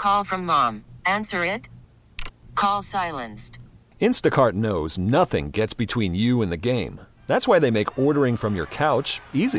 call from mom. Answer it. Call silenced. Instacart knows nothing gets between you and the game. That's why they make ordering from your couch easy.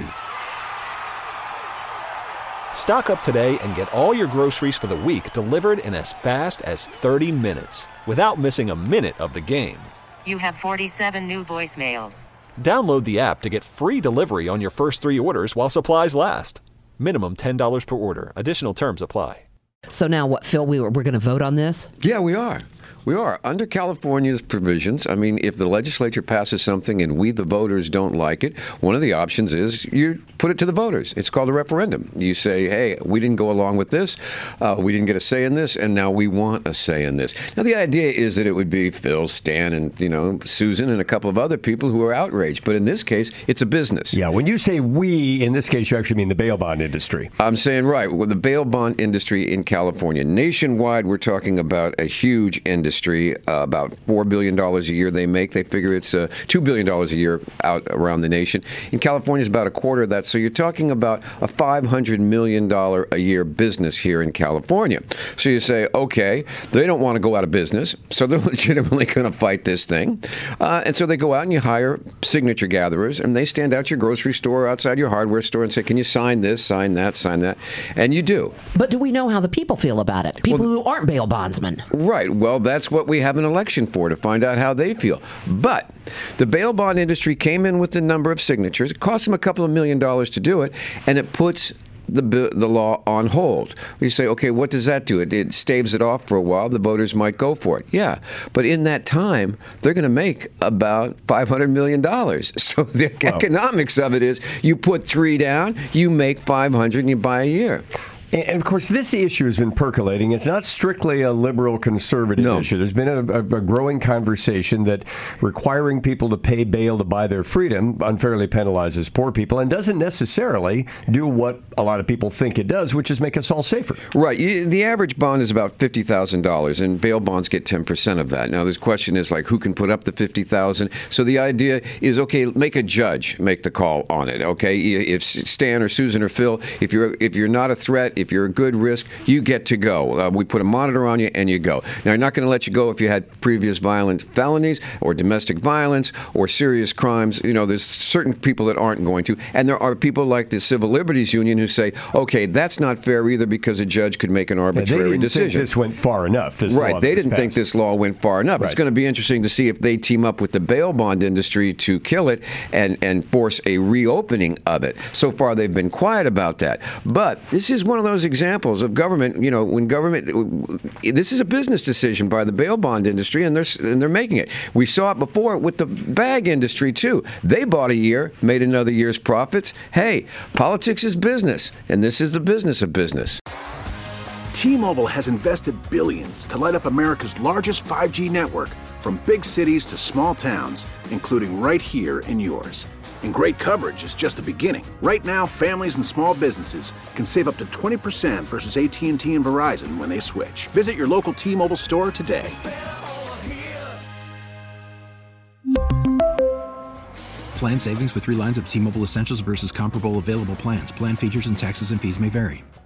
Stock up today and get all your groceries for the week delivered in as fast as 30 minutes without missing a minute of the game. You have 47 new voicemails. Download the app to get free delivery on your first 3 orders while supplies last. Minimum $10 per order. Additional terms apply. So now what, Phil, we're going to vote on this? Yeah, we are. We are. Under California's provisions, I mean, if the legislature passes something and we, the voters, don't like it, one of the options is you put it to the voters. It's called a referendum. You say, hey, we didn't go along with this, we didn't get a say in this, and now we want a say in this. Now, the idea is that it would be Phil, Stan, and, Susan, and a couple of other people who are outraged. But in this case, it's a business. Yeah, when you say we, in this case, you actually mean the bail bond industry. I'm saying, right, well, the bail bond industry in California. Nationwide, we're talking about a huge industry. About $4 billion a year they make. They figure it's $2 billion a year out around the nation. In California, it's about a quarter of that. So you're talking about a $500 million a year business here in California. So you say, okay, they don't want to go out of business, so they're legitimately going to fight this thing. And so they go out and you hire signature gatherers, and they stand out your grocery store, outside your hardware store, and say, can you sign this, sign that, sign that? And you do. But do we know how the people feel about it? People who aren't bail bondsmen. Right. Well, that's what we have an election for, to find out how they feel. But the bail bond industry came in with a number of signatures. It cost them a couple of $1 million to do it, and it puts the law on hold. You say, okay, what does that do? It staves it off for a while. The voters might go for it. Yeah. But in that time, they're going to make about $500 million. So the economics of it is you put 3 down, you make 500, and you buy a year. And, of course, this issue has been percolating. It's not strictly a liberal-conservative issue. There's been a growing conversation that requiring people to pay bail to buy their freedom unfairly penalizes poor people and doesn't necessarily do what a lot of people think it does, which is make us all safer. Right. The average bond is about $50,000, and bail bonds get 10% of that. Now, this question is like, who can put up the $50,000? So the idea is, okay, make a judge make the call on it. Okay, if Stan or Susan or Phil, if you're not a threat, if you're a good risk, you get to go. We put a monitor on you and you go. Now, you're not going to let you go if you had previous violent felonies or domestic violence or serious crimes. There's certain people that aren't going to. And there are people like the Civil Liberties Union who say, okay, that's not fair either because a judge could make an arbitrary decision. They didn't think this went far enough. Right. They didn't think this law went far enough. Right. It's going to be interesting to see if they team up with the bail bond industry to kill it and force a reopening of it. So far, they've been quiet about that. But this is one of those examples of government, when government, this is a business decision by the bail bond industry, and they're making it. We saw it before with the bag industry, too. They bought a year, made another year's profits. Hey, politics is business, and this is the business of business. T-Mobile has invested billions to light up America's largest 5G network, from big cities to small towns, including right here in yours. And great coverage is just the beginning. Right now, families and small businesses can save up to 20% versus AT&T and Verizon when they switch. Visit your local T-Mobile store today. Plan savings with 3 lines of T-Mobile Essentials versus comparable available plans. Plan features and taxes and fees may vary.